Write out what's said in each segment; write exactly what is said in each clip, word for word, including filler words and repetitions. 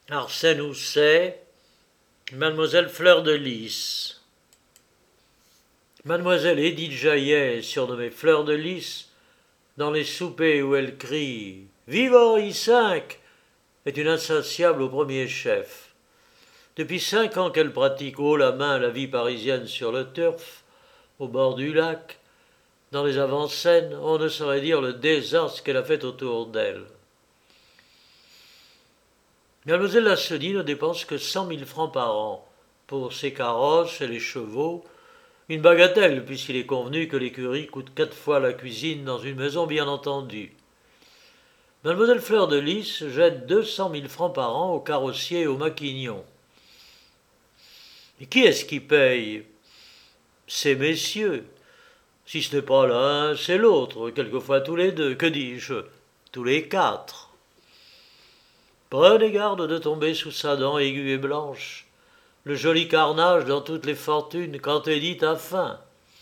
Arsène Housset, Mademoiselle Fleur de Lys. Mademoiselle Édith Jaillet, surnommée Fleur de Lys, dans les soupers où elle crie « Vive Henri cinq !» est une insatiable au premier chef. Depuis cinq ans qu'elle pratique haut la main la vie parisienne sur le turf, au bord du lac, dans les avant-scènes, on ne saurait dire le désastre qu'elle a fait autour d'elle. Mademoiselle Lassaudi ne dépense que cent mille francs par an pour ses carrosses et les chevaux, une bagatelle puisqu'il est convenu que l'écurie coûte quatre fois la cuisine dans une maison bien entendue. Mademoiselle Fleur de Lys jette deux cent mille francs par an au carrossier et au maquignon. Et qui est-ce qui paye? Ces messieurs. Si ce n'est pas l'un, c'est l'autre, quelquefois tous les deux, que dis-je, tous les quatre. Prenez garde de tomber sous sa dent aiguë et blanche, le joli carnage dans toutes les fortunes quand Édith a faim.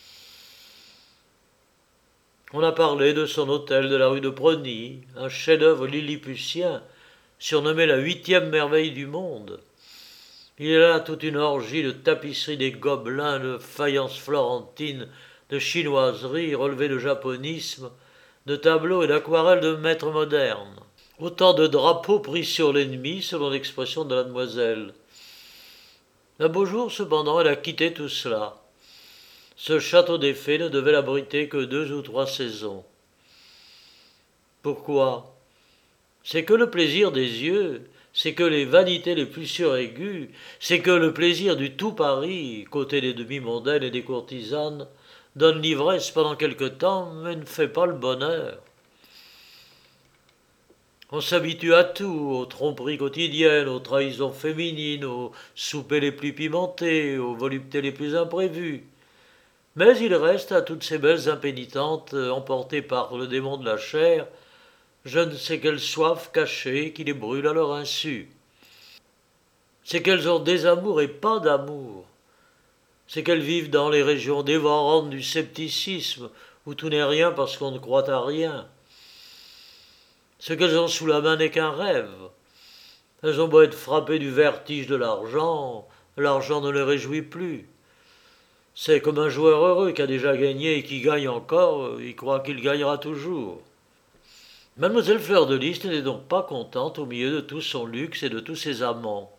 On a parlé de son hôtel de la rue de Prony, un chef-d'œuvre lilliputien, surnommé la huitième merveille du monde. Il y a là toute une orgie de tapisseries des gobelins, de faïences florentines, de chinoiseries relevées de japonisme, de tableaux et d'aquarelles de maîtres modernes. Autant de drapeaux pris sur l'ennemi, selon l'expression de la demoiselle. Un beau jour, cependant, elle a quitté tout cela. Ce château des fées ne devait l'abriter que deux ou trois saisons. Pourquoi? C'est que le plaisir des yeux, c'est que les vanités les plus suraiguës, c'est que le plaisir du tout Paris, côté des demi-mondaines et des courtisanes, donne l'ivresse pendant quelque temps, mais ne fait pas le bonheur. On s'habitue à tout, aux tromperies quotidiennes, aux trahisons féminines, aux soupers les plus pimentés, aux voluptés les plus imprévues. Mais il reste à toutes ces belles impénitentes, emportées par le démon de la chair, je ne sais quelle soif cachée qui les brûle à leur insu. C'est qu'elles ont des amours et pas d'amour. C'est qu'elles vivent dans les régions dévorantes du scepticisme, où tout n'est rien parce qu'on ne croit à rien. Ce qu'elles ont sous la main n'est qu'un rêve. Elles ont beau être frappées du vertige de l'argent, l'argent ne les réjouit plus. C'est comme un joueur heureux qui a déjà gagné et qui gagne encore, il croit qu'il gagnera toujours. Mademoiselle Fleur de Lys n'était donc pas contente au milieu de tout son luxe et de tous ses amants.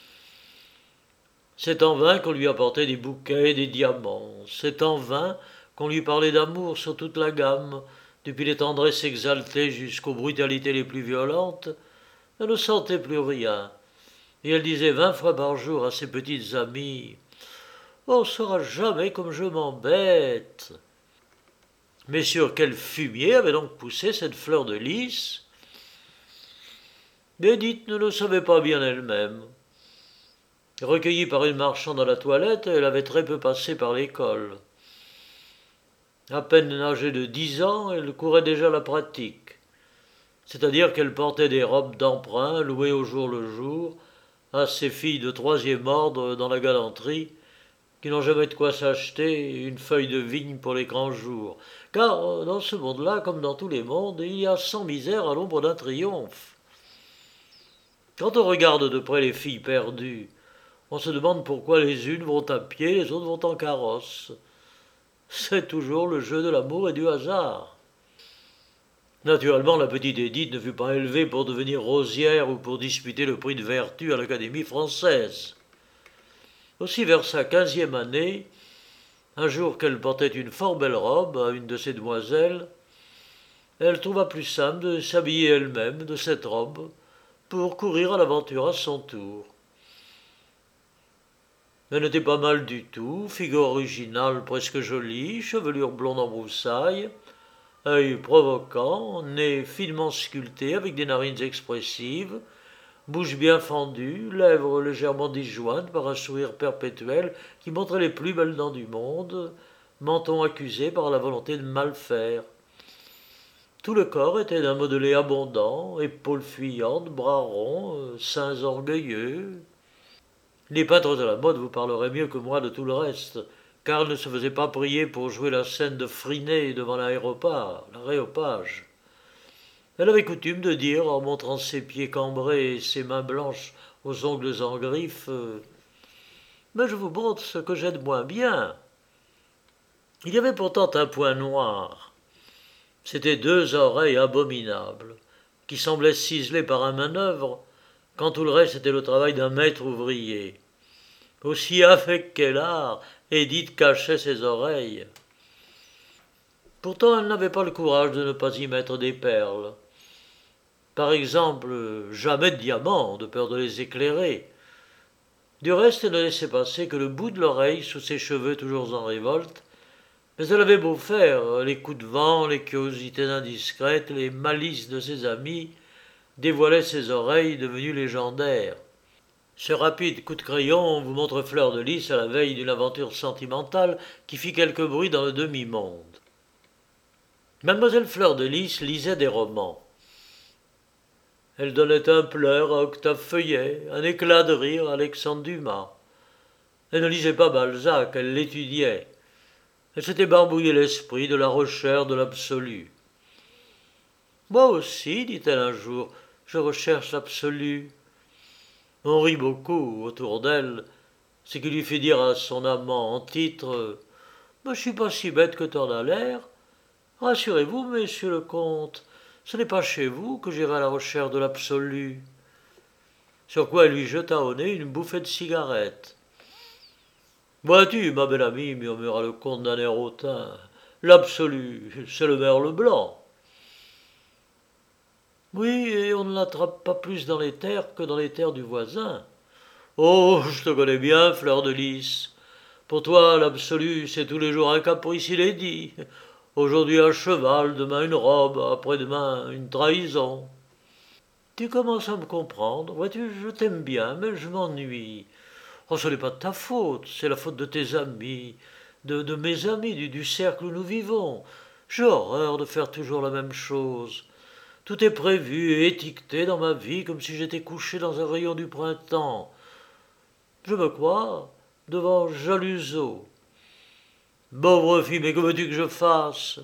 C'est en vain qu'on lui apportait des bouquets et des diamants. C'est en vain qu'on lui parlait d'amour sur toute la gamme, depuis les tendresses exaltées jusqu'aux brutalités les plus violentes. Elle ne sentait plus rien. Et elle disait vingt fois par jour à ses petites amies « On ne saura jamais comme je m'embête !» Mais sur quel fumier avait donc poussé cette Fleur de Lys? Édith ne le savait pas bien elle-même. Recueillie par une marchande à la toilette, elle avait très peu passé par l'école. À peine âgée de dix ans, elle courait déjà la pratique. C'est-à-dire qu'elle portait des robes d'emprunt louées au jour le jour à ces filles de troisième ordre dans la galanterie qui n'ont jamais de quoi s'acheter une feuille de vigne pour les grands jours. Car dans ce monde-là, comme dans tous les mondes, il y a cent misères à l'ombre d'un triomphe. Quand on regarde de près les filles perdues, on se demande pourquoi les unes vont à pied, les autres vont en carrosse. C'est toujours le jeu de l'amour et du hasard. Naturellement, la petite Édith ne fut pas élevée pour devenir rosière ou pour disputer le prix de vertu à l'Académie française. Aussi, vers sa quinzième année, un jour qu'elle portait une fort belle robe à une de ses demoiselles, elle trouva plus simple de s'habiller elle-même de cette robe pour courir à l'aventure à son tour. Elle n'était pas mal du tout, figure originale presque jolie, chevelure blonde en broussailles, œil provoquant, nez finement sculpté avec des narines expressives, bouche bien fendue, lèvres légèrement disjointes par un sourire perpétuel qui montrait les plus belles dents du monde, menton accusé par la volonté de mal faire. Tout le corps était d'un modelé abondant, épaules fuyantes, bras ronds, seins orgueilleux. Les peintres de la mode vous parleraient mieux que moi de tout le reste, car elle ne se faisait pas prier pour jouer la scène de Phryné devant l'aéropage, l'aréopage. Elle avait coutume de dire, en montrant ses pieds cambrés et ses mains blanches aux ongles en griffes. Mais je vous montre ce que j'ai de moins bien. Il y avait pourtant un point noir. C'étaient deux oreilles abominables, qui semblaient ciselées par un manœuvre, quand tout le reste était le travail d'un maître ouvrier. Aussi avec quel art Édith cachait ses oreilles. Pourtant elle n'avait pas le courage de ne pas y mettre des perles. Par exemple, jamais de diamants, de peur de les éclairer. Du reste, elle ne laissait passer que le bout de l'oreille sous ses cheveux toujours en révolte, mais elle avait beau faire, les coups de vent, les curiosités indiscrètes, les malices de ses amis dévoilaient ses oreilles devenues légendaires. Ce rapide coup de crayon vous montre Fleur de Lys à la veille d'une aventure sentimentale qui fit quelque bruit dans le demi-monde. Mademoiselle Fleur de Lys lisait des romans. Elle donnait un pleur à Octave Feuillet, un éclat de rire à Alexandre Dumas. Elle ne lisait pas Balzac, elle l'étudiait. Elle s'était barbouillé l'esprit de la recherche de l'absolu. Moi aussi, dit-elle un jour, je recherche l'absolu. On rit beaucoup autour d'elle, ce qui lui fit dire à son amant en titre « Je ne suis pas si bête que t'en as l'air. Rassurez-vous, monsieur le comte, ce n'est pas chez vous que j'irai à la recherche de l'absolu. » Sur quoi elle lui jeta au nez une bouffée de cigarette. « Vois-tu, ma belle amie, murmura le comte d'un air hautain, l'absolu, c'est le merle blanc. » Oui, et on ne l'attrape pas plus dans les terres que dans les terres du voisin. Oh, je te connais bien, Fleur de Lys. Pour toi, l'absolu, c'est tous les jours un caprice inédit. Aujourd'hui un cheval, demain une robe, après-demain une trahison. Tu commences à me comprendre. Vois-tu, je t'aime bien, mais je m'ennuie. Oh, ce n'est pas de ta faute, c'est la faute de tes amis, de, de mes amis, du, du cercle où nous vivons. J'ai horreur de faire toujours la même chose. Tout est prévu et étiqueté dans ma vie comme si j'étais couché dans un rayon du printemps. Je me crois devant Jaluseau. Pauvre fille, mais que veux-tu que je fasse?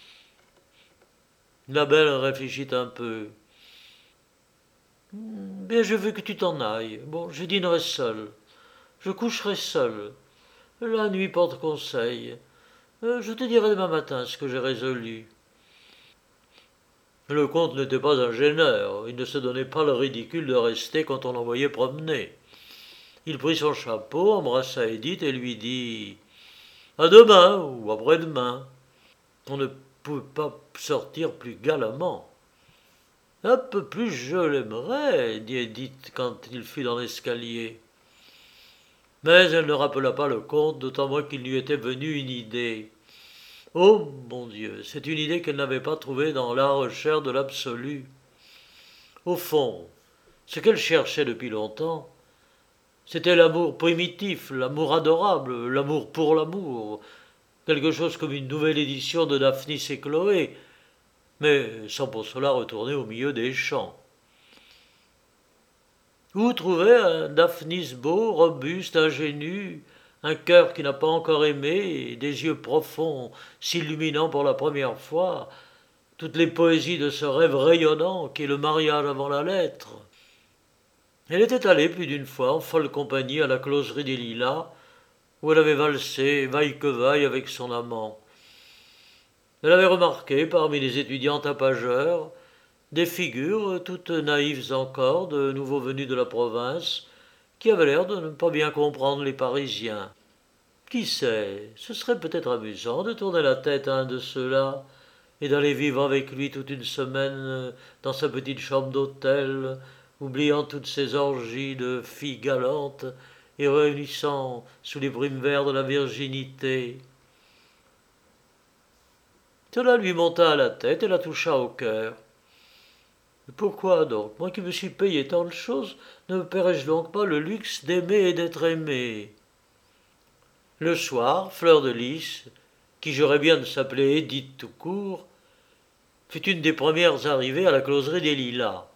La belle réfléchit un peu. Bien, je veux que tu t'en ailles. Bon, je dînerai seul. Je coucherai seul. La nuit porte conseil. Je te dirai demain matin ce que j'ai résolu. Le comte n'était pas un gêneur. Il ne se donnait pas le ridicule de rester quand on l'envoyait promener. Il prit son chapeau, embrassa Édith et lui dit « À demain ou après-demain ». On ne pouvait pas sortir plus galamment. « Un peu plus je l'aimerais », dit Édith quand il fut dans l'escalier. Mais elle ne rappela pas le comte, d'autant moins qu'il lui était venu une idée. Oh mon Dieu, c'est une idée qu'elle n'avait pas trouvée dans la recherche de l'absolu. Au fond, ce qu'elle cherchait depuis longtemps, c'était l'amour primitif, l'amour adorable, l'amour pour l'amour, quelque chose comme une nouvelle édition de Daphnis et Chloé, mais sans pour cela retourner au milieu des champs. Où trouver un Daphnis beau, robuste, ingénu, un cœur qui n'a pas encore aimé, et des yeux profonds, s'illuminant pour la première fois, toutes les poésies de ce rêve rayonnant qu'est le mariage avant la lettre. Elle était allée plus d'une fois en folle compagnie à la closerie des Lilas, où elle avait valsé vaille que vaille avec son amant. Elle avait remarqué parmi les étudiants tapageurs des figures toutes naïves encore, de nouveaux venus de la province, qui avaient l'air de ne pas bien comprendre les Parisiens. Qui sait, ce serait peut-être amusant de tourner la tête à un de ceux-là et d'aller vivre avec lui toute une semaine dans sa petite chambre d'hôtel, oubliant toutes ces orgies de filles galantes et réunissant sous les brumes verts de la virginité. Cela lui monta à la tête et la toucha au cœur. Pourquoi donc, moi qui me suis payé tant de choses, ne me paierais-je donc pas le luxe d'aimer et d'être aimé? Le soir, Fleur de Lys, qui jurait bien de s'appeler Édith tout court, fut une des premières arrivées à la closerie des Lilas.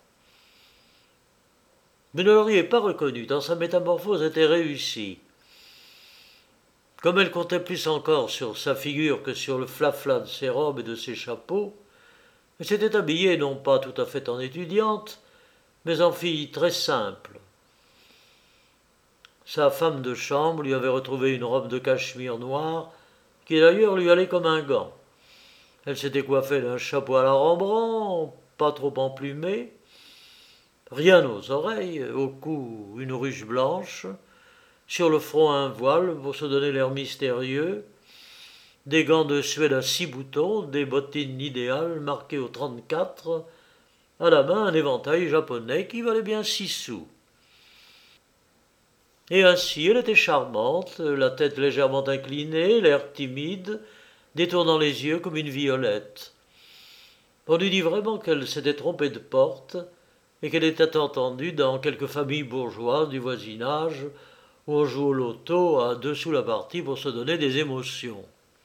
Vous ne l'auriez pas reconnue, tant sa métamorphose était réussie. Comme elle comptait plus encore sur sa figure que sur le flafla de ses robes et de ses chapeaux, elle s'était habillée non pas tout à fait en étudiante, mais en fille très simple. Sa femme de chambre lui avait retrouvé une robe de cachemire noire, qui d'ailleurs lui allait comme un gant. Elle s'était coiffée d'un chapeau à la Rembrandt, pas trop emplumé, rien aux oreilles, au cou une ruche blanche, sur le front un voile pour se donner l'air mystérieux, des gants de Suède à six boutons, des bottines idéales marquées au trente-quatre, à la main un éventail japonais qui valait bien six sous. Et ainsi elle était charmante, la tête légèrement inclinée, l'air timide, détournant les yeux comme une violette. On eût dit vraiment qu'elle s'était trompée de porte et qu'elle était entendue dans quelque famille bourgeoise du voisinage où on joue au loto à deux sous la partie pour se donner des émotions.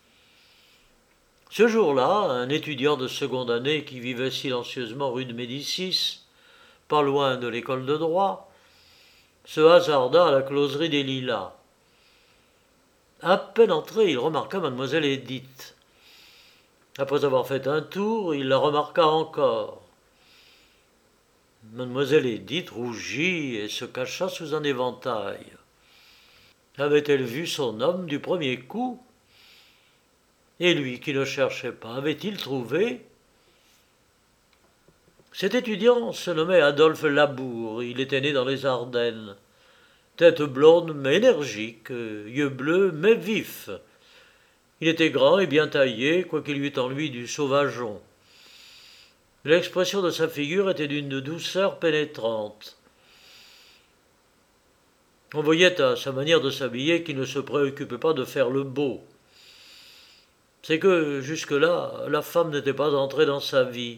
Ce jour-là, un étudiant de seconde année qui vivait silencieusement rue de Médicis, pas loin de l'école de droit, se hasarda à la closerie des Lilas. À peine entré, il remarqua mademoiselle Édith. Après avoir fait un tour, il la remarqua encore. Mademoiselle Édith rougit et se cacha sous un éventail. Avait-elle vu son homme du premier coup? Et lui qui ne cherchait pas, avait-il trouvé? Cet étudiant se nommait Adolphe Labour, il était né dans les Ardennes. Tête blonde mais énergique, yeux bleus mais vifs. Il était grand et bien taillé, quoiqu'il y eût en lui du sauvageon. L'expression de sa figure était d'une douceur pénétrante. On voyait à sa manière de s'habiller qu'il ne se préoccupait pas de faire le beau. C'est que, jusque-là, la femme n'était pas entrée dans sa vie.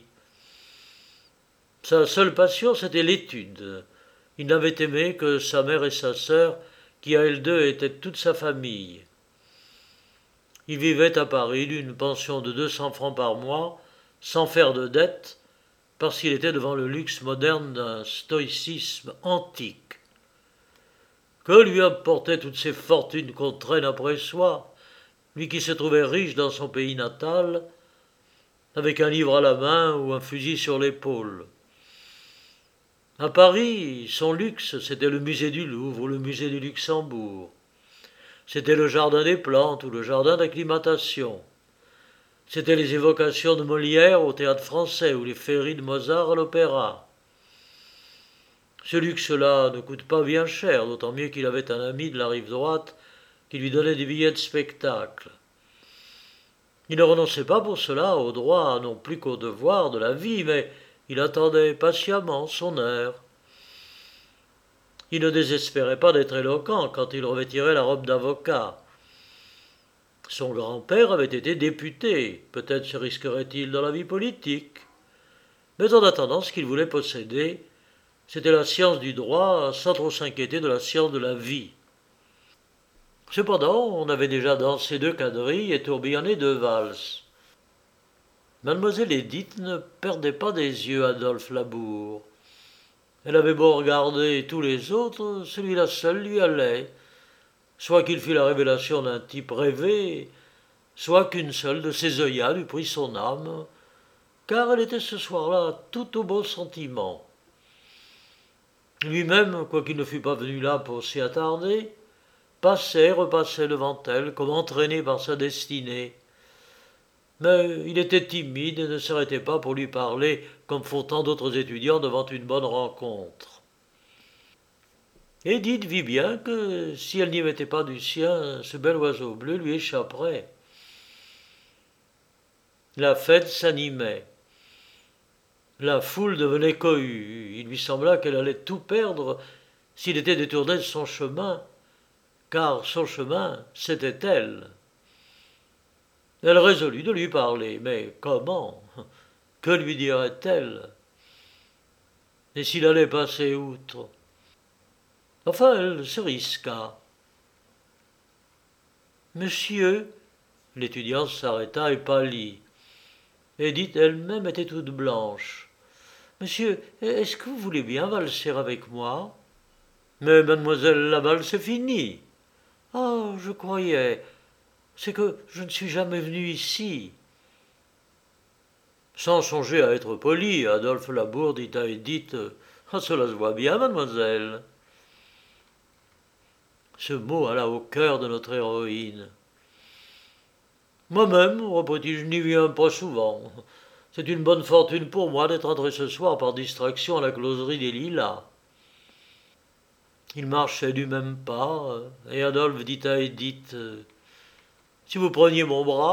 Sa seule passion, c'était l'étude. Il n'avait aimé que sa mère et sa sœur, qui à elles deux étaient toute sa famille. Il vivait à Paris d'une pension de deux cents francs par mois, sans faire de dettes, parce qu'il était devant le luxe moderne d'un stoïcisme antique. Que lui apportaient toutes ces fortunes qu'on traîne après soi, lui qui se trouvait riche dans son pays natal, avec un livre à la main ou un fusil sur l'épaule. À Paris, son luxe, c'était le musée du Louvre ou le musée du Luxembourg. C'était le jardin des plantes ou le jardin d'acclimatation. C'étaient les évocations de Molière au théâtre français ou les féeries de Mozart à l'opéra. Ce luxe-là ne coûte pas bien cher, d'autant mieux qu'il avait un ami de la rive droite qui lui donnait des billets de spectacle. Il ne renonçait pas pour cela au droit non plus qu'au devoir de la vie, mais il attendait patiemment son heure. Il ne désespérait pas d'être éloquent quand il revêtirait la robe d'avocat. Son grand-père avait été député, peut-être se risquerait-il dans la vie politique. Mais en attendant, ce qu'il voulait posséder, c'était la science du droit sans trop s'inquiéter de la science de la vie. Cependant, on avait déjà dansé deux quadrilles et tourbillonné deux valses. Mademoiselle Édith ne perdait pas des yeux Adolphe Labour. Elle avait beau regarder tous les autres, celui-là seul lui allait, soit qu'il fît la révélation d'un type rêvé, soit qu'une seule de ses œillades eût pris son âme, car elle était ce soir-là tout au beau sentiment. Lui-même, quoiqu'il ne fût pas venu là pour s'y attarder, passait et repassait devant elle, comme entraîné par sa destinée. Mais il était timide et ne s'arrêtait pas pour lui parler, comme font tant d'autres étudiants devant une bonne rencontre. Édith vit bien que, si elle n'y mettait pas du sien, ce bel oiseau bleu lui échapperait. La fête s'animait. La foule devenait cohue. Il lui sembla qu'elle allait tout perdre s'il était détourné de son chemin, car son chemin, c'était elle. Elle résolut de lui parler, mais comment? Que lui dirait-elle? Et s'il allait passer outre? Enfin, elle se risqua. Monsieur, l'étudiant s'arrêta et pâlit. Édith elle-même était toute blanche. Monsieur, est-ce que vous voulez bien valser avec moi? Mais mademoiselle, la valse est finie. Ah, je croyais. C'est que je ne suis jamais venu ici. Sans songer à être poli, Adolphe Labour dit à Édith « Ah, cela se voit bien, mademoiselle. » Ce mot alla au cœur de notre héroïne. Moi-même, reprit-il, je n'y viens pas souvent. C'est une bonne fortune pour moi d'être entré ce soir par distraction à la closerie des Lilas. Il marchait du même pas, et Adolphe dit à Édith « Si vous preniez mon bras ?»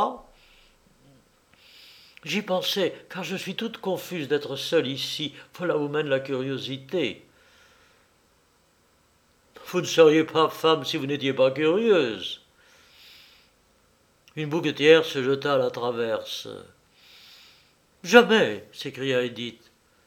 J'y pensais, car je suis toute confuse d'être seule ici. Voilà où mène la curiosité. Vous ne seriez pas femme si vous n'étiez pas curieuse. Une bouquetière se jeta à la traverse. Jamais, s'écria Édith.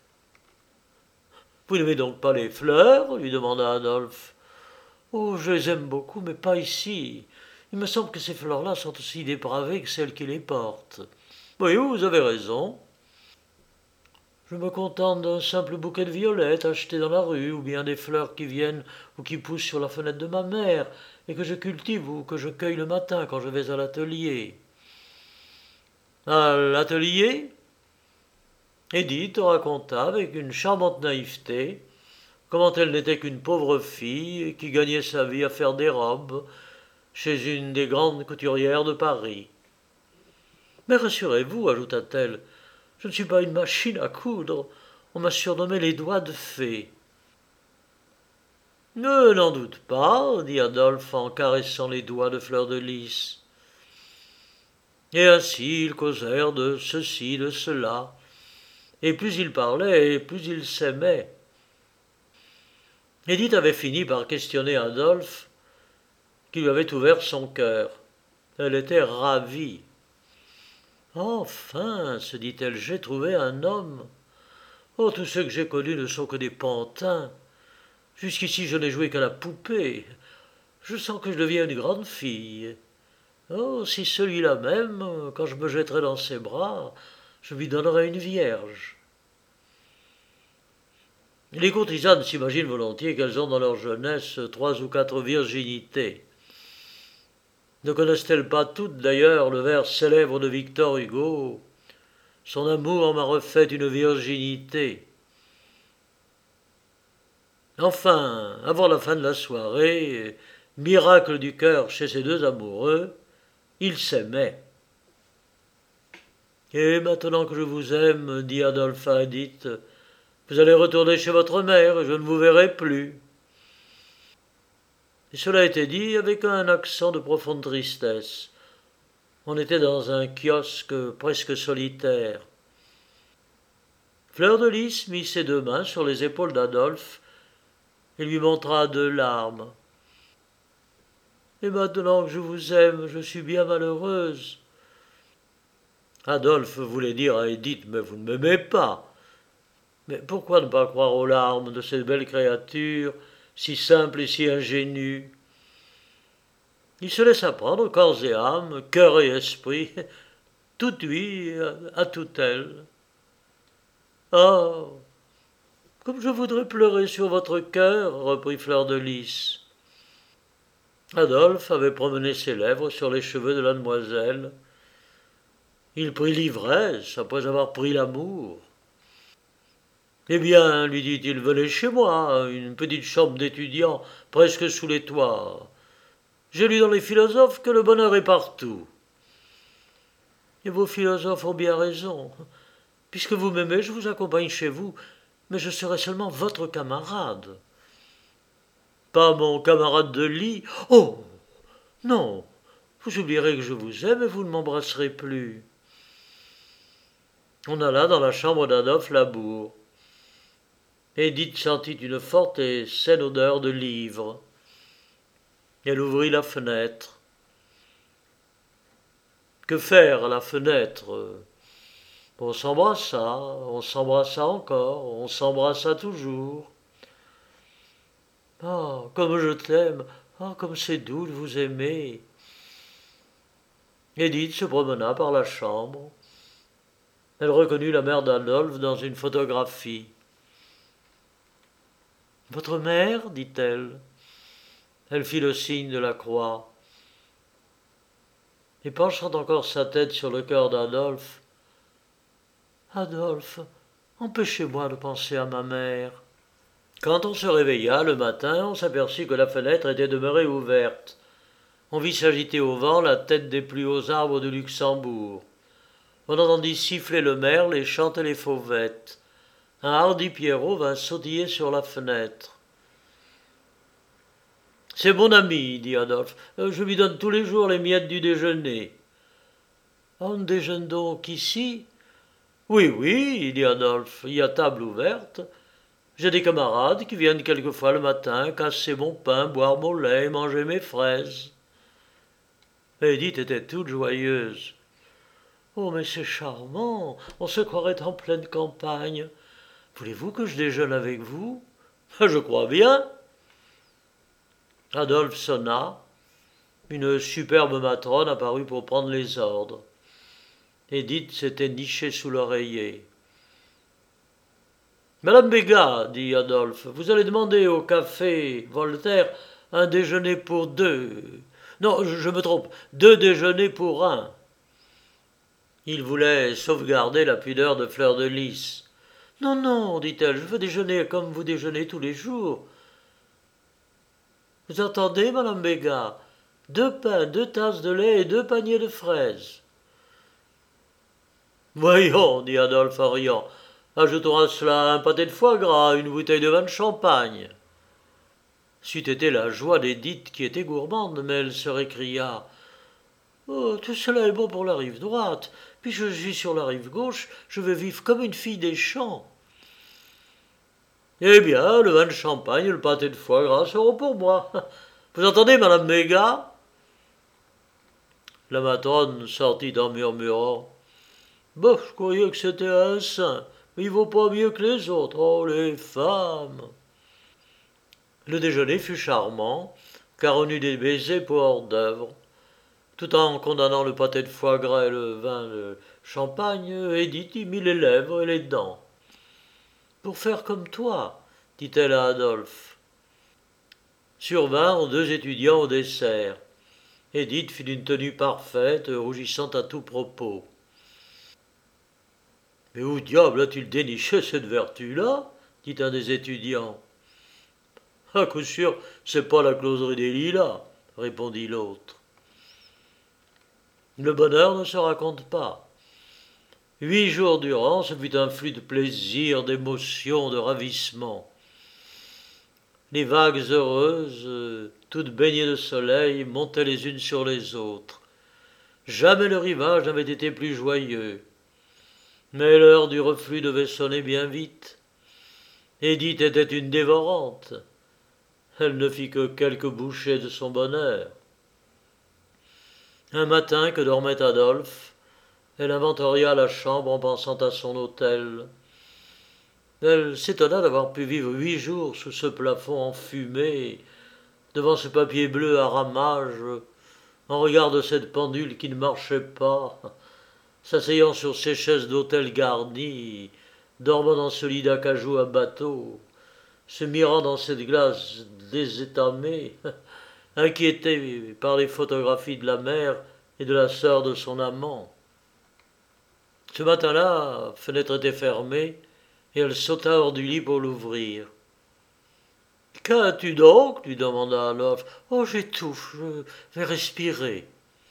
Vous n'aimez donc pas les fleurs lui demanda Adolphe. Oh, je les aime beaucoup, mais pas ici. Il me semble que ces fleurs-là sont aussi dépravées que celles qui les portent. Oui, vous avez raison. Je me contente d'un simple bouquet de violettes acheté dans la rue, ou bien des fleurs qui viennent ou qui poussent sur la fenêtre de ma mère, et que je cultive ou que je cueille le matin quand je vais à l'atelier. À l'atelier ? Édith raconta avec une charmante naïveté comment elle n'était qu'une pauvre fille qui gagnait sa vie à faire des robes chez une des grandes couturières de Paris. Mais rassurez-vous, ajouta-t-elle, je ne suis pas une machine à coudre. On m'a surnommé les doigts de fée. Ne n'en doute pas, dit Adolphe en caressant les doigts de Fleur de Lys. Et ainsi ils causèrent de ceci, de cela. Et plus ils parlaient, et plus ils s'aimaient. Édith avait fini par questionner Adolphe, qui lui avait ouvert son cœur. Elle était ravie. Enfin, se dit-elle, j'ai trouvé un homme. Oh, tous ceux que j'ai connus ne sont que des pantins. Jusqu'ici, je n'ai joué qu'à la poupée. Je sens que je deviens une grande fille. Oh, si celui-là même, quand je me jetterai dans ses bras, je lui donnerai une vierge. Les courtisanes s'imaginent volontiers qu'elles ont dans leur jeunesse trois ou quatre virginités. Ne connaissent-elles pas toutes, d'ailleurs, le vers célèbre de Victor Hugo ? Son amour m'a refait une virginité. Enfin, avant la fin de la soirée, miracle du cœur chez ces deux amoureux, ils s'aimaient. Et maintenant que je vous aime, dit Adolphe à Édith, vous allez retourner chez votre mère et je ne vous verrai plus. Et cela était dit avec un accent de profonde tristesse. On était dans un kiosque presque solitaire. Fleur de Lys mit ses deux mains sur les épaules d'Adolphe et lui montra deux larmes. Et maintenant que je vous aime, je suis bien malheureuse. Adolphe voulait dire à Édith, mais vous ne m'aimez pas. Mais pourquoi ne pas croire aux larmes de cette belle créature, si simple et si ingénue? Il se laissa prendre corps et âme, cœur et esprit, tout lui à toute elle. Oh, comme je voudrais pleurer sur votre cœur, reprit Fleur de Lys. Adolphe avait promené ses lèvres sur les cheveux de la demoiselle. Il prit l'ivresse après avoir pris l'amour. Eh bien, lui dit-il, venez chez moi, une petite chambre d'étudiant, presque sous les toits. J'ai lu dans les philosophes que le bonheur est partout. Et vos philosophes ont bien raison. Puisque vous m'aimez, je vous accompagne chez vous, mais je serai seulement votre camarade. Pas mon camarade de lit. Oh non, vous oublierez que je vous aime et vous ne m'embrasserez plus. On alla dans la chambre d'Adolphe Labour. Édith sentit une forte et saine odeur de livres. Elle ouvrit la fenêtre. Que faire à la fenêtre? On s'embrassa, on s'embrassa encore, on s'embrassa toujours. Ah, comme je t'aime, ah, comme c'est doux de vous aimer. Édith se promena par la chambre. Elle reconnut la mère d'Adolphe dans une photographie. « Votre mère » dit-elle. Elle fit le signe de la croix. Et penchant encore sa tête sur le cœur d'Adolphe, « Adolphe, empêchez-moi de penser à ma mère. » Quand on se réveilla le matin, on s'aperçut que la fenêtre était demeurée ouverte. On vit s'agiter au vent la tête des plus hauts arbres du Luxembourg. On entendit siffler le merle et chanter les fauvettes. Un hardi pierrot vint sautiller sur la fenêtre. « C'est mon ami, dit Adolphe. Je lui donne tous les jours les miettes du déjeuner. »« On déjeune donc ici ?»« Oui, oui, dit Adolphe. Il y a table ouverte. J'ai des camarades qui viennent quelquefois le matin casser mon pain, boire mon lait et manger mes fraises. » Édith était toute joyeuse. « Oh, mais c'est charmant, on se croirait en pleine campagne. Voulez-vous que je déjeune avec vous ? » ?»« Je crois bien. » Adolphe sonna. Une superbe matrone apparut pour prendre les ordres. Édith s'était nichée sous l'oreiller. « Madame Bégat, dit Adolphe, vous allez demander au café Voltaire un déjeuner pour deux. Non, je me trompe, deux déjeuners pour un. » Il voulait sauvegarder la pudeur de Fleur de Lys. « Non, non, dit-elle, je veux déjeuner comme vous déjeunez tous les jours. » « Vous entendez, madame Bégat ? Deux pains, deux tasses de lait et deux paniers de fraises. »« Voyons, dit Adolphe en riant, ajoutons à cela un pâté de foie gras, une bouteille de vin de champagne. » C'eût été la joie d'Édith qui était gourmande, mais elle se récria. « Oh, tout cela est bon pour la rive droite, puis je suis sur la rive gauche, je vais vivre comme une fille des champs. » « Eh bien, le vin de champagne et le pâté de foie gras seront pour moi. Vous entendez, madame Bégat ?» La matrone sortit en murmurant. « Bah, je croyais que c'était un saint, mais il vaut pas mieux que les autres. Oh, les femmes !» Le déjeuner fut charmant, car on eut des baisers pour hors d'œuvre. Tout en condamnant le pâté de foie gras et le vin de champagne, Édith y mit les lèvres et les dents. Pour faire comme toi, dit-elle à Adolphe. Survinrent deux étudiants au dessert. Édith fit d'une tenue parfaite, rougissant à tout propos. « Mais où diable a-t-il déniché cette vertu-là » dit un des étudiants. « À coup sûr, c'est pas la closerie des lilas, » répondit l'autre. Le bonheur ne se raconte pas. Huit jours durant, ce fut un flux de plaisir, d'émotion, de ravissement. Les vagues heureuses, toutes baignées de soleil, montaient les unes sur les autres. Jamais le rivage n'avait été plus joyeux. Mais l'heure du reflux devait sonner bien vite. Édith était une dévorante. Elle ne fit que quelques bouchées de son bonheur. Un matin que dormait Adolphe, elle inventoria la chambre en pensant à son hôtel. Elle s'étonna d'avoir pu vivre huit jours sous ce plafond enfumé, devant ce papier bleu à ramages, en regard de cette pendule qui ne marchait pas, s'asseyant sur ces chaises d'hôtel garnies, dormant dans ce lit d'acajou à bateau, se mirant dans cette glace désétamée, inquiétée par les photographies de la mère et de la sœur de son amant. Ce matin-là, la fenêtre était fermée, et elle sauta hors du lit pour l'ouvrir. « Qu'as-tu donc » lui demanda Adolphe. « Oh, j'étouffe, je vais respirer. »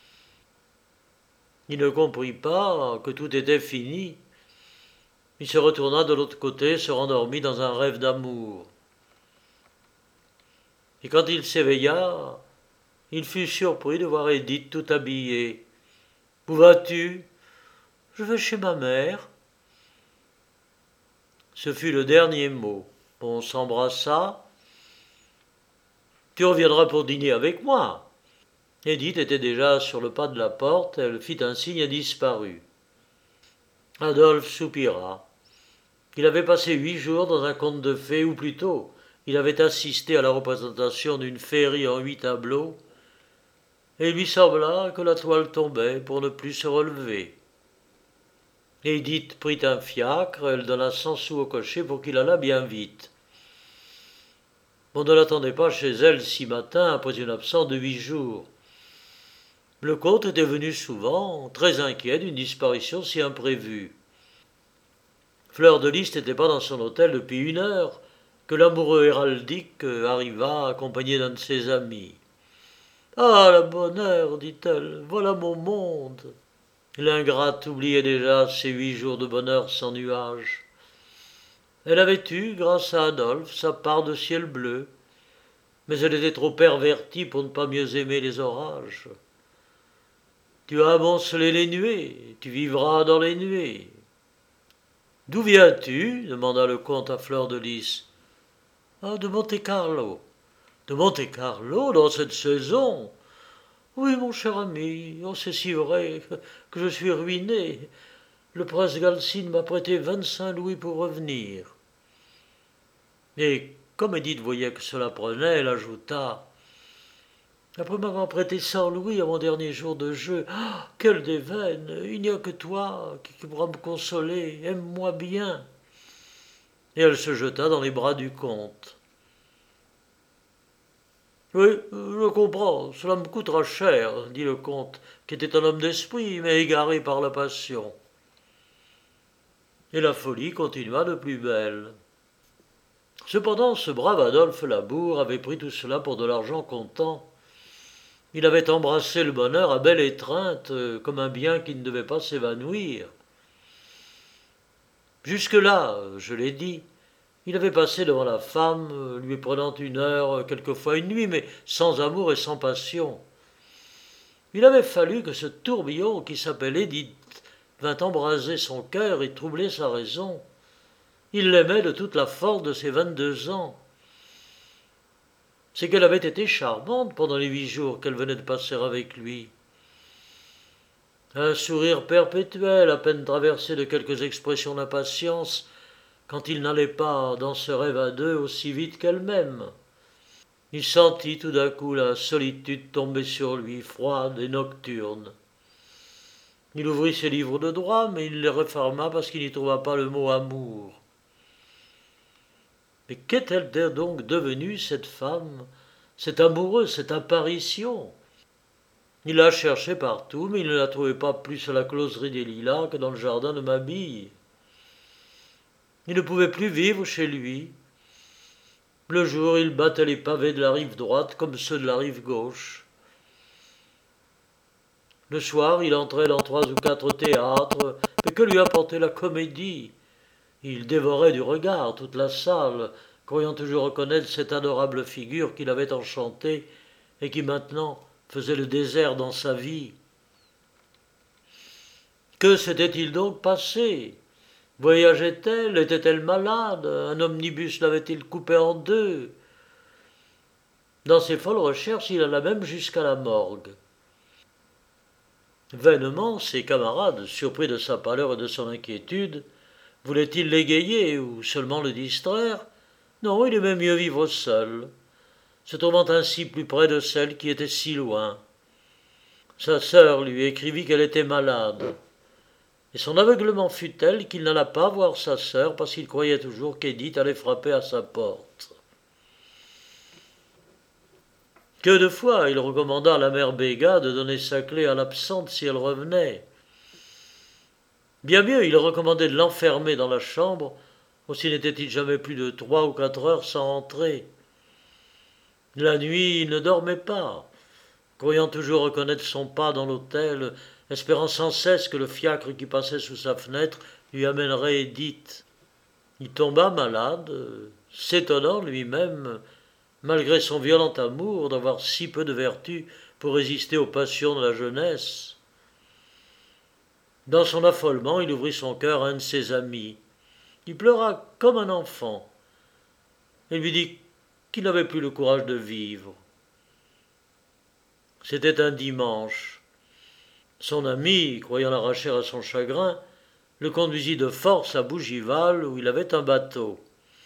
Il ne comprit pas que tout était fini. Il se retourna de l'autre côté, se rendormit dans un rêve d'amour. Et quand il s'éveilla, il fut surpris de voir Édith tout habillée. « Où vas-tu ?»« Je vais chez ma mère. » Ce fut le dernier mot. On s'embrassa. « Tu reviendras pour dîner avec moi. » Édith était déjà sur le pas de la porte, elle fit un signe et disparut. Adolphe soupira. Il avait passé huit jours dans un conte de fées, ou plutôt, il avait assisté à la représentation d'une féerie en huit tableaux, et il lui sembla que la toile tombait pour ne plus se relever. Édith prit un fiacre, elle donna cent sous au cocher pour qu'il allât bien vite. On ne l'attendait pas chez elle si matin après une absence de huit jours. Le comte était venu souvent, très inquiet d'une disparition si imprévue. Fleur de Lys n'était pas dans son hôtel depuis une heure, que l'amoureux héraldique arriva accompagné d'un de ses amis. « Ah, le bonheur, dit-elle, voilà mon monde !» L'ingrate oubliait déjà ses huit jours de bonheur sans nuages. Elle avait eu, grâce à Adolphe, sa part de ciel bleu, mais elle était trop pervertie pour ne pas mieux aimer les orages. « Tu as amoncelé les nuées, tu vivras dans les nuées. »« D'où viens-tu » demanda le comte à Fleur de Lys. « Ah, de Monte-Carlo. »« De Monte-Carlo, dans cette saison ?»« Oui, mon cher ami, oh, c'est si vrai que je suis ruiné. Le prince Galsine m'a prêté vingt-cinq louis pour revenir. » Et comme Édith voyait que cela prenait, elle ajouta: « Après m'avoir prêté cent louis à mon dernier jour de jeu, ah, quelle déveine! Il n'y a que toi qui, qui pourras me consoler. Aime-moi bien. » Et elle se jeta dans les bras du comte. « Oui, je comprends, cela me coûtera cher, » dit le comte, qui était un homme d'esprit, mais égaré par la passion. Et la folie continua de plus belle. Cependant, ce brave Adolphe Labour avait pris tout cela pour de l'argent comptant. Il avait embrassé le bonheur à belle étreinte, comme un bien qui ne devait pas s'évanouir. Jusque-là, je l'ai dit, il avait passé devant la femme, lui prenant une heure, quelquefois une nuit, mais sans amour et sans passion. Il avait fallu que ce tourbillon qui s'appelle Édith vint embraser son cœur et troubler sa raison. Il l'aimait de toute la force de ses vingt-deux ans. C'est qu'elle avait été charmante pendant les huit jours qu'elle venait de passer avec lui. Un sourire perpétuel, à peine traversé de quelques expressions d'impatience, quand il n'allait pas dans ce rêve à deux aussi vite qu'elle-même. Il sentit tout d'un coup la solitude tomber sur lui, froide et nocturne. Il ouvrit ses livres de droit, mais il les referma parce qu'il n'y trouva pas le mot amour. Mais qu'est-elle donc devenue, cette femme, cet amoureux, cette apparition? Il la cherchait partout, mais il ne la trouvait pas plus à la closerie des Lilas que dans le jardin de Mabille. Il ne pouvait plus vivre chez lui. Le jour, il battait les pavés de la rive droite comme ceux de la rive gauche. Le soir, il entrait dans trois ou quatre théâtres, mais que lui apportait la comédie? Il dévorait du regard toute la salle, croyant toujours reconnaître cette adorable figure qu'il avait enchantée et qui maintenant faisait le désert dans sa vie. Que s'était-il donc passé? Voyageait-elle? Était-elle malade? Un omnibus l'avait-il coupée en deux? Dans ses folles recherches, il alla même jusqu'à la morgue. Vainement, ses camarades, surpris de sa pâleur et de son inquiétude, voulaient-ils l'égayer ou seulement le distraire? Non, il aimait mieux vivre seul, se trouvant ainsi plus près de celle qui était si loin. Sa sœur lui écrivit qu'elle était malade, et son aveuglement fut tel qu'il n'alla pas voir sa sœur parce qu'il croyait toujours qu'Édith allait frapper à sa porte. Que de fois il recommanda à la mère Béga de donner sa clé à l'absente si elle revenait. Bien mieux, il recommandait de l'enfermer dans la chambre, aussi n'était-il jamais plus de trois ou quatre heures sans rentrer. La nuit, il ne dormait pas, croyant toujours reconnaître son pas dans l'hôtel, espérant sans cesse que le fiacre qui passait sous sa fenêtre lui amènerait Édith. Il tomba malade, s'étonnant lui-même, malgré son violent amour, d'avoir si peu de vertu pour résister aux passions de la jeunesse. Dans son affolement, il ouvrit son cœur à un de ses amis. Il pleura comme un enfant et lui dit qu'il n'avait plus le courage de vivre. C'était un dimanche. Son ami, croyant l'arracher à son chagrin, le conduisit de force à Bougival, où il avait un bateau.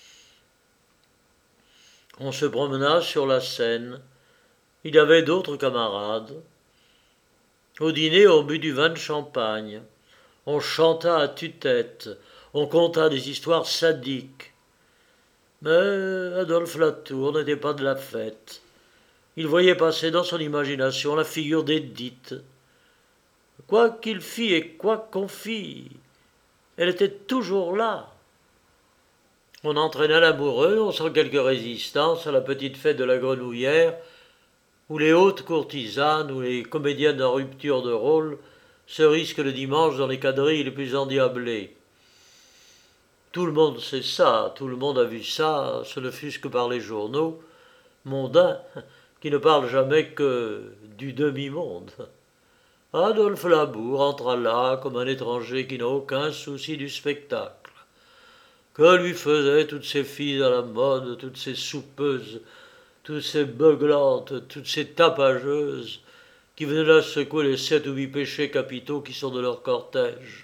On se promena sur la Seine. Il y avait d'autres camarades. Au dîner, on but du vin de champagne. On chanta à tue-tête. On conta des histoires sadiques. Mais Adolphe Latour n'était pas de la fête. Il voyait passer dans son imagination la figure d'Édith. Quoi qu'il fît et quoi qu'on fît, elle était toujours là. On entraîna l'amoureux, on sent quelque résistance à la petite fête de la Grenouillère, où les hautes courtisanes ou les comédiennes en rupture de rôle se risquent le dimanche dans les quadrilles les plus endiablées. Tout le monde sait ça, tout le monde a vu ça, ce ne fût-ce que par les journaux mondains qui ne parlent jamais que du demi-monde. Adolphe Labour entra là comme un étranger qui n'a aucun souci du spectacle. Que lui faisaient toutes ces filles à la mode, toutes ces soupeuses, toutes ces beuglantes, toutes ces tapageuses qui venaient là secouer les sept ou huit péchés capitaux qui sont de leur cortège.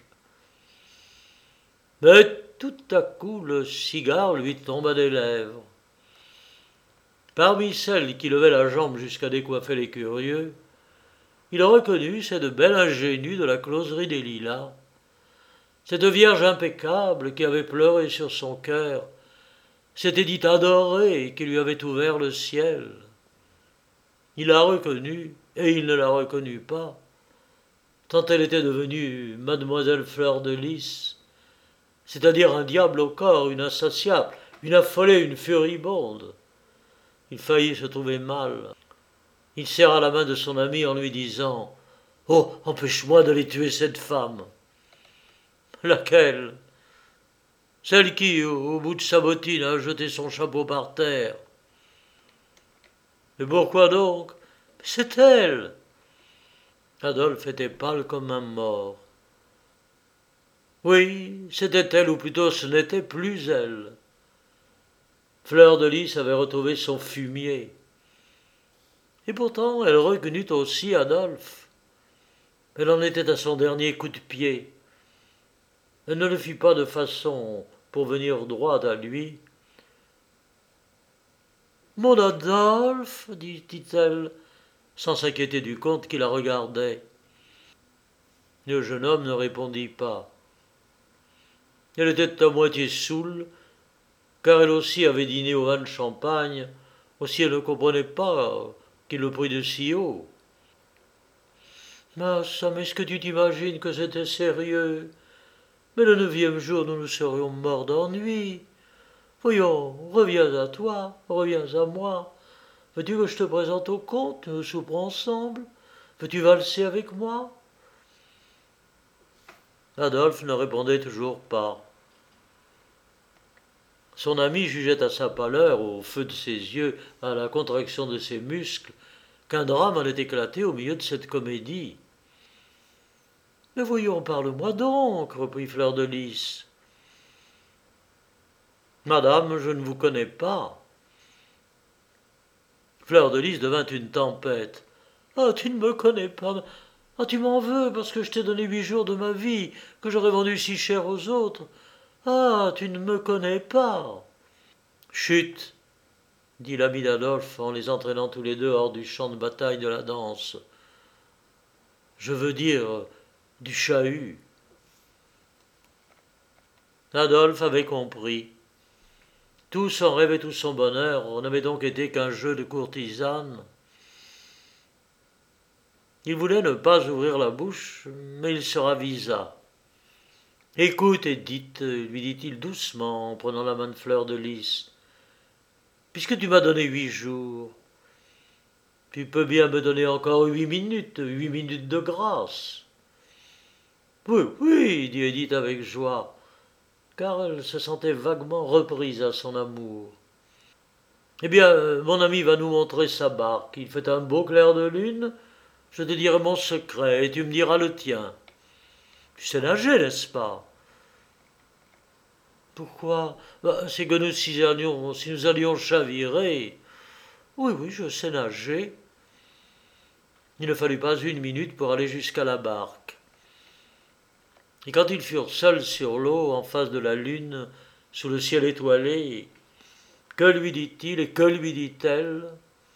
Mais tout à coup le cigare lui tomba des lèvres. Parmi celles qui levaient la jambe jusqu'à décoiffer les curieux, il reconnut cette belle ingénue de la closerie des Lilas, cette vierge impeccable qui avait pleuré sur son cœur, cette Édith adorée qui lui avait ouvert le ciel. Il la reconnut, et il ne la reconnut pas, tant elle était devenue mademoiselle Fleur de Lys, c'est-à-dire un diable au corps, une insatiable, une affolée, une furibonde. Il faillit se trouver mal. Il serra la main de son ami en lui disant « Oh, empêche-moi d'aller tuer cette femme !»« Laquelle ?»« Celle qui, au, au bout de sa bottine, a jeté son chapeau par terre. »« Mais pourquoi donc ?»« C'est elle !» Adolphe était pâle comme un mort. Oui, c'était elle, ou plutôt ce n'était plus elle. Fleur de Lys avait retrouvé son fumier. Et pourtant, elle reconnut aussi Adolphe. Elle en était à son dernier coup de pied. Elle ne le fit pas de façon pour venir droit à lui. « Mon Adolphe » dit-elle, sans s'inquiéter du comte qui la regardait. Le jeune homme ne répondit pas. Elle était à moitié saoule, car elle aussi avait dîné au vin de champagne, aussi elle ne comprenait pas qu'il le prit de si haut. « Ah, ça, mais est-ce que tu t'imagines que c'était sérieux ? Mais le neuvième jour, nous nous serions morts d'ennui. Voyons, reviens à toi, reviens à moi. Veux-tu que je te présente au comte, nous souperons ensemble ? Veux-tu valser avec moi ?» Adolphe ne répondait toujours pas. Son ami jugeait à sa pâleur, au feu de ses yeux, à la contraction de ses muscles, qu'un drame allait éclater au milieu de cette comédie. « Mais voyons, parle-moi donc, reprit Fleur de Lys. Madame, je ne vous connais pas. Fleur de Lys devint une tempête. Ah, tu ne me connais pas. Ah, tu m'en veux parce que je t'ai donné huit jours de ma vie, que j'aurais vendu si cher aux autres. Ah, tu ne me connais pas. Chut, dit l'ami d'Adolphe en les entraînant tous les deux hors du champ de bataille de la danse. Je veux dire du chahut. Adolphe avait compris. Tout son rêve et tout son bonheur n'avait donc été qu'un jeu de courtisane. Il voulait ne pas ouvrir la bouche, mais il se ravisa. « Écoute, Édith, lui dit-il doucement en prenant la main de Fleur de Lys, puisque tu m'as donné huit jours, tu peux bien me donner encore huit minutes, huit minutes de grâce. »« Oui, oui, dit Édith avec joie, car elle se sentait vaguement reprise à son amour. « Eh bien, mon ami va nous montrer sa barque. Il fait un beau clair de lune. Je te dirai mon secret et tu me diras le tien. Tu sais nager, n'est-ce pas ? » ?»« Pourquoi ? Bah, c'est que nous, si, allions, si nous allions chavirer. »« Oui, oui, je sais nager. » Il ne fallut pas une minute pour aller jusqu'à la barque. Et quand ils furent seuls sur l'eau, en face de la lune, sous le ciel étoilé, que lui dit-il et que lui dit-elle ?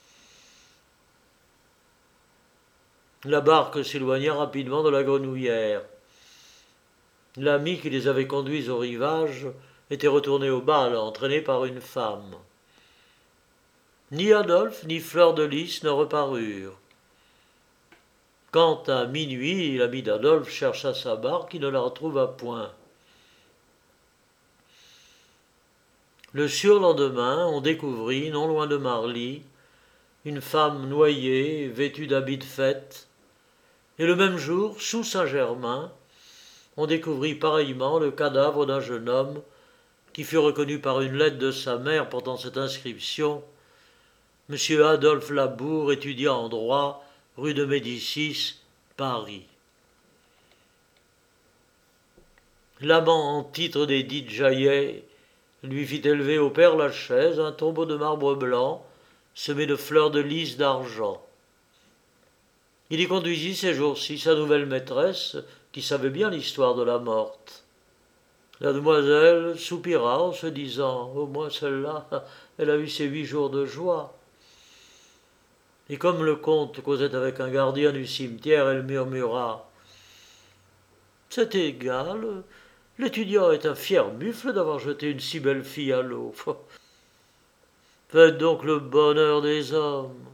La barque s'éloigna rapidement de la Grenouillère. L'ami qui les avait conduits au rivage était retourné au bal, entraîné par une femme. Ni Adolphe ni Fleur de Lys ne reparurent. Quand à minuit l'ami d'Adolphe chercha sa barque, il ne la retrouva point. Le surlendemain, on découvrit, non loin de Marly, une femme noyée, vêtue d'habits de fête, et le même jour, sous Saint-Germain, on découvrit pareillement le cadavre d'un jeune homme qui fut reconnu par une lettre de sa mère portant cette inscription: Monsieur Adolphe Labour, étudiant en droit, rue de Médicis, Paris. L'amant en titre d'Édith Jaillet lui fit élever au Père-Lachaise un tombeau de marbre blanc semé de fleurs de lys d'argent. Il y conduisit ces jours-ci sa nouvelle maîtresse, qui savait bien l'histoire de la morte. La demoiselle soupira en se disant: au moins celle-là, elle a eu ses huit jours de joie. Et comme le comte causait avec un gardien du cimetière, elle murmura: c'est égal, l'étudiant est un fier mufle d'avoir jeté une si belle fille à l'eau. Faites donc le bonheur des hommes.